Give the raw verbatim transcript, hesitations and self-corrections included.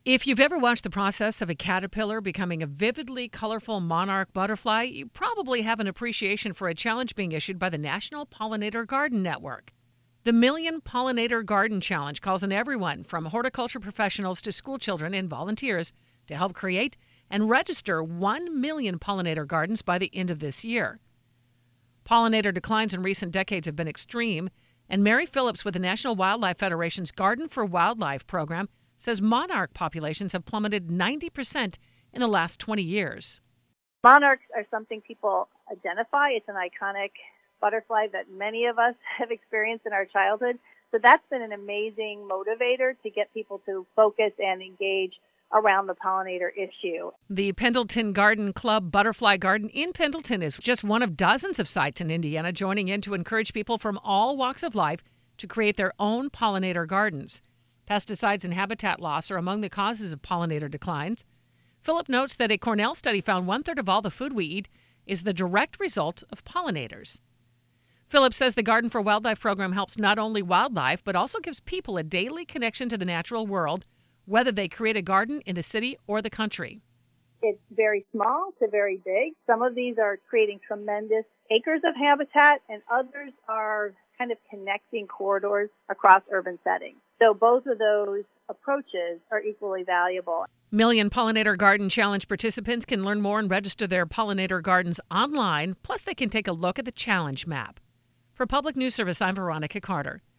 If you've ever watched the process of a caterpillar becoming a vividly colorful monarch butterfly, you probably have an appreciation for a challenge being issued by the National Pollinator Garden Network. The Million Pollinator Garden Challenge calls on everyone from horticulture professionals to school children and volunteers to help create and register one million pollinator gardens by the end of this year. Pollinator declines in recent decades have been extreme, and Mary Phillips with the National Wildlife Federation's Garden for Wildlife program says monarch populations have plummeted ninety percent in the last twenty years. Monarchs are something people identify. It's an iconic butterfly that many of us have experienced in our childhood. So that's been an amazing motivator to get people to focus and engage around the pollinator issue. The Pendleton Garden Club Butterfly Garden in Pendleton is just one of dozens of sites in Indiana joining in to encourage people from all walks of life to create their own pollinator gardens. Pesticides and habitat loss are among the causes of pollinator declines. Philip notes that a Cornell study found one-third of all the food we eat is the direct result of pollinators. Philip says the Garden for Wildlife program helps not only wildlife, but also gives people a daily connection to the natural world, whether they create a garden in the city or the country. It's very small to very big. Some of these are creating tremendous acres of habitat, and others are kind of connecting corridors across urban settings. So both of those approaches are equally valuable. Million Pollinator Garden Challenge participants can learn more and register their pollinator gardens online. Plus, they can take a look at the challenge map. For Public News Service, I'm Veronica Carter.